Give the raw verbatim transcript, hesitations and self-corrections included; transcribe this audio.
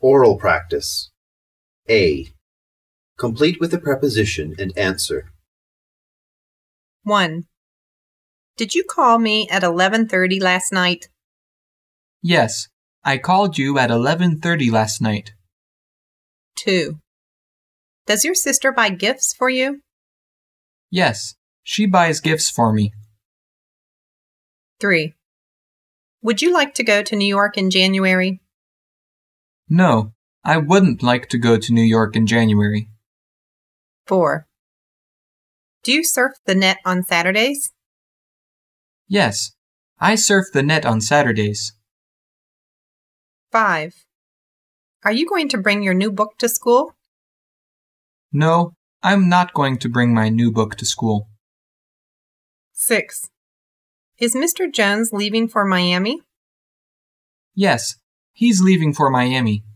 Oral practice. A. Complete with the preposition and answer. one. Did you call me at eleven thirty last night? Yes, I called you at eleven thirty last night. two. Does your sister buy gifts for you? Yes, she buys gifts for me. three. Would you like to go to New York in January? No, I wouldn't like to go to New York in January. four. Do you surf the net on Saturdays? Yes, I surf the net on Saturdays. five. Are you going to bring your new book to school? No, I'm not going to bring my new book to school. six. Is Mister Jones leaving for Miami? Yes, he's leaving for Miami.